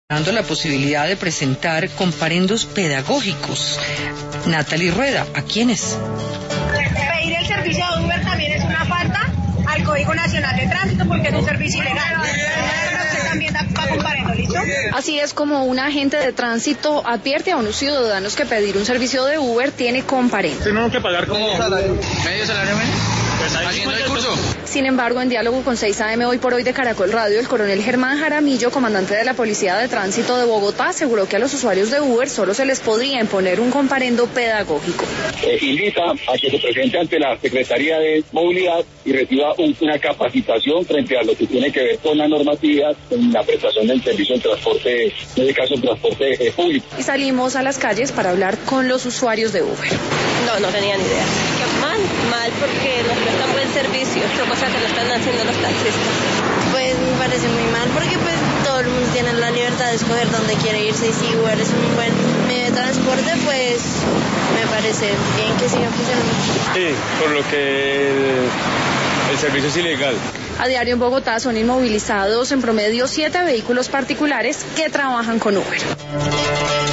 dando la posibilidad de presentar comparendos pedagógicos. Natalie Rueda, ¿a quiénes? Pedir el servicio de Uber también es una falta al Código Nacional de Tránsito porque es un servicio ilegal. Usted también va comparendo, ¿listo? Así es como un agente de tránsito advierte a unos ciudadanos que pedir un servicio de Uber tiene comparendo. Tenemos que pagar como medio salario menos. haciendo el curso. Sin embargo, en diálogo con 6 AM Hoy por Hoy de Caracol Radio, el coronel Germán Jaramillo, comandante de la Policía de Tránsito de Bogotá, aseguró que a los usuarios de Uber solo se les podría imponer un comparendo pedagógico. Invita a que se presente ante la Secretaría de Movilidad y reciba una capacitación frente a lo que tiene que ver con la normatividad, con la prestación del servicio de transporte, en este caso el transporte público. Y salimos a las calles para hablar con los usuarios de Uber. No tenía ni idea. Mal porque nos prestan buen servicio, cosa que no están haciendo los taxistas. Pues me parece muy mal porque pues todo el mundo tiene la libertad de escoger dónde quiere irse y si Uber es un buen medio de transporte, pues me parece bien que siga funcionando. Sí, por lo que el servicio es ilegal. A diario en Bogotá son inmovilizados en promedio 7 vehículos particulares que trabajan con Uber.